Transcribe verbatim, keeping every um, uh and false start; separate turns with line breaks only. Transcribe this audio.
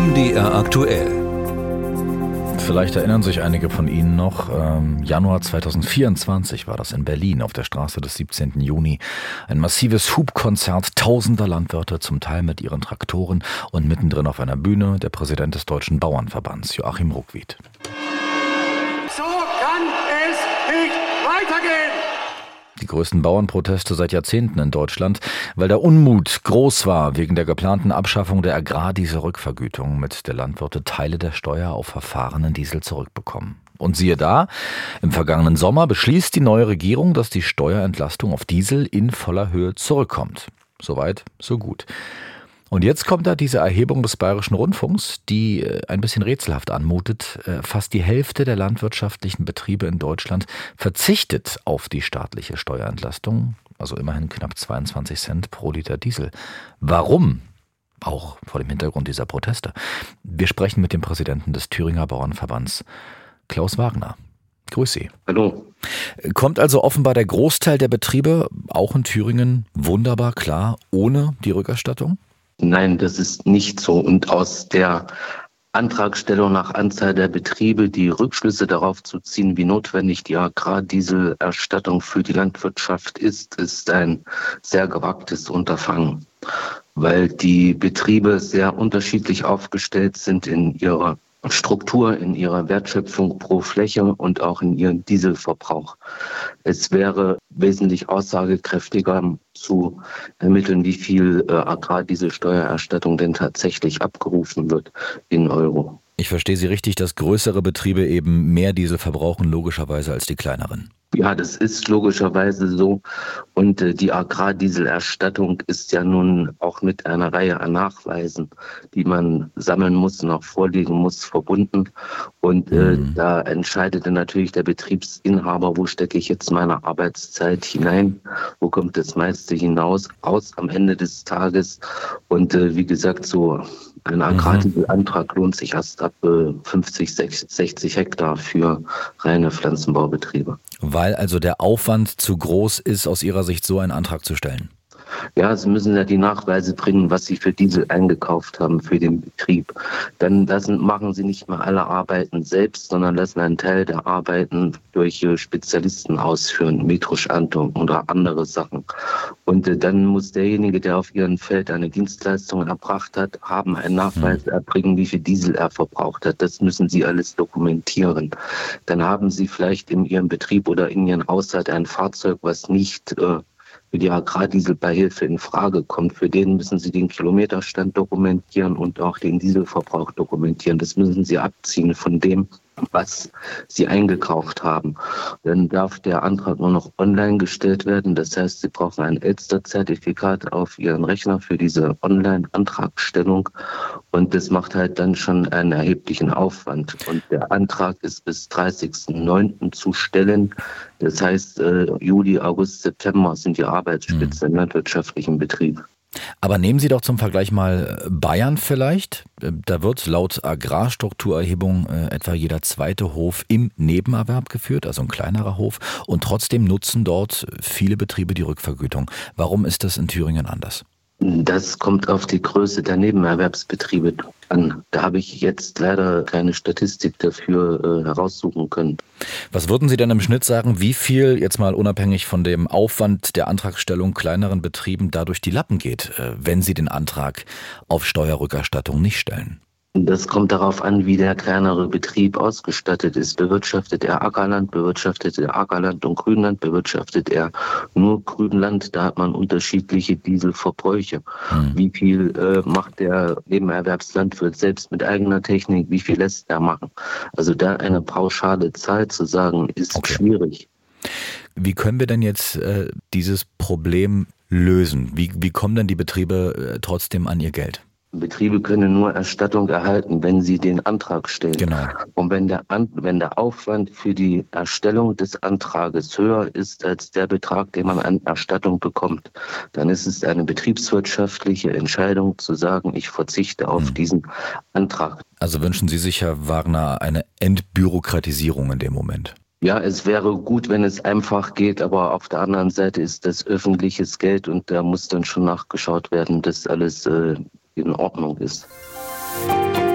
M D R aktuell.
Vielleicht erinnern sich einige von Ihnen noch, ähm, Januar zweitausendvierundzwanzig war das in Berlin auf der Straße des siebzehnten Juni. Ein massives Hubkonzert tausender Landwirte, zum Teil mit ihren Traktoren und mittendrin auf einer Bühne der Präsident des Deutschen Bauernverbands, Joachim Ruckwied.
So kann es nicht weitergehen!
Die größten Bauernproteste seit Jahrzehnten in Deutschland, weil der Unmut groß war wegen der geplanten Abschaffung der Agrardieselrückvergütung, mit der Landwirte Teile der Steuer auf verfahrenen Diesel zurückbekommen. Und siehe da, im vergangenen Sommer beschließt die neue Regierung, dass die Steuerentlastung auf Diesel in voller Höhe zurückkommt. Soweit, so gut. Und jetzt kommt da diese Erhebung des Bayerischen Rundfunks, die ein bisschen rätselhaft anmutet. Fast die Hälfte der landwirtschaftlichen Betriebe in Deutschland verzichtet auf die staatliche Steuerentlastung, also immerhin knapp zweiundzwanzig Cent pro Liter Diesel. Warum? Auch vor dem Hintergrund dieser Proteste. Wir sprechen mit dem Präsidenten des Thüringer Bauernverbands, Klaus Wagner. Grüß Sie.
Hallo.
Kommt also offenbar der Großteil der Betriebe, auch in Thüringen, wunderbar klar, ohne die Rückerstattung?
Nein, das ist nicht so. Und aus der Antragstellung nach Anzahl der Betriebe die Rückschlüsse darauf zu ziehen, wie notwendig die Agrardieselerstattung für die Landwirtschaft ist, ist ein sehr gewagtes Unterfangen, weil die Betriebe sehr unterschiedlich aufgestellt sind in ihrer Struktur, in ihrer Wertschöpfung pro Fläche und auch in ihrem Dieselverbrauch. Es wäre wesentlich aussagekräftiger zu ermitteln, wie viel äh, Agrardieselsteuererstattung denn tatsächlich abgerufen wird in Euro.
Ich verstehe Sie richtig, dass größere Betriebe eben mehr Diesel verbrauchen, logischerweise als die kleineren.
Ja, das ist logischerweise so. Und äh, die Agrardieselerstattung ist ja nun auch mit einer Reihe an Nachweisen, die man sammeln muss und auch vorlegen muss, verbunden. Und äh, mhm. da entscheidet dann natürlich der Betriebsinhaber, wo stecke ich jetzt meine Arbeitszeit hinein, wo kommt das meiste hinaus, aus am Ende des Tages. Und äh, wie gesagt, so ein Agrardieselantrag lohnt sich erst ab äh, fünfzig, sechzig Hektar für reine Pflanzenbaubetriebe.
Weil also der Aufwand zu groß ist, aus Ihrer Sicht so einen Antrag zu stellen?
Ja, Sie müssen ja die Nachweise bringen, was Sie für Diesel eingekauft haben für den Betrieb. Dann lassen, machen Sie nicht mehr alle Arbeiten selbst, sondern lassen einen Teil der Arbeiten durch Spezialisten ausführen, Metroschantung oder andere Sachen. Und äh, dann muss derjenige, der auf Ihrem Feld eine Dienstleistung erbracht hat, haben einen Nachweis erbringen, wie viel Diesel er verbraucht hat. Das müssen Sie alles dokumentieren. Dann haben Sie vielleicht in Ihrem Betrieb oder in Ihrem Haushalt ein Fahrzeug, was nicht äh, für die Agrardieselbeihilfe in Frage kommt. Für den müssen Sie den Kilometerstand dokumentieren und auch den Dieselverbrauch dokumentieren. Das müssen Sie abziehen von dem, was Sie eingekauft haben. Dann darf der Antrag nur noch online gestellt werden. Das heißt, Sie brauchen ein Elster-Zertifikat auf Ihren Rechner für diese Online-Antragstellung. Und das macht halt dann schon einen erheblichen Aufwand. Und der Antrag ist bis dreißigsten neunten zu stellen. Das heißt, Juli, August, September sind die Arbeitsspitze im landwirtschaftlichen Betrieb.
Aber nehmen Sie doch zum Vergleich mal Bayern vielleicht. Da wird laut Agrarstrukturerhebung etwa jeder zweite Hof im Nebenerwerb geführt, also ein kleinerer Hof. Und trotzdem nutzen dort viele Betriebe die Rückvergütung. Warum ist das in Thüringen anders?
Das kommt auf die Größe der Nebenerwerbsbetriebe an. Da habe ich jetzt leider keine Statistik dafür äh, heraussuchen können.
Was würden Sie denn im Schnitt sagen, wie viel, jetzt mal unabhängig von dem Aufwand der Antragstellung, kleineren Betrieben dadurch die Lappen geht, äh, wenn sie den Antrag auf Steuerrückerstattung nicht stellen?
Das kommt darauf an, wie der kleinere Betrieb ausgestattet ist. Bewirtschaftet er Ackerland, bewirtschaftet er Ackerland und Grünland, bewirtschaftet er nur Grünland, da hat man unterschiedliche Dieselverbräuche. Hm. Wie viel äh, macht der Nebenerwerbslandwirt selbst mit eigener Technik, wie viel lässt er machen? Also da eine pauschale Zahl zu sagen, ist okay. Schwierig.
Wie können wir denn jetzt äh, dieses Problem lösen? Wie, wie kommen denn die Betriebe äh, trotzdem an ihr Geld?
Betriebe können nur Erstattung erhalten, wenn sie den Antrag stellen.
Genau.
Und wenn der, An- wenn der Aufwand für die Erstellung des Antrages höher ist als der Betrag, den man an Erstattung bekommt, dann ist es eine betriebswirtschaftliche Entscheidung zu sagen, ich verzichte auf hm. diesen Antrag.
Also wünschen Sie sich, Herr Wagner, eine Entbürokratisierung in dem Moment?
Ja, es wäre gut, wenn es einfach geht, aber auf der anderen Seite ist das öffentliches Geld und da muss dann schon nachgeschaut werden, dass alles äh, in Ordnung ist.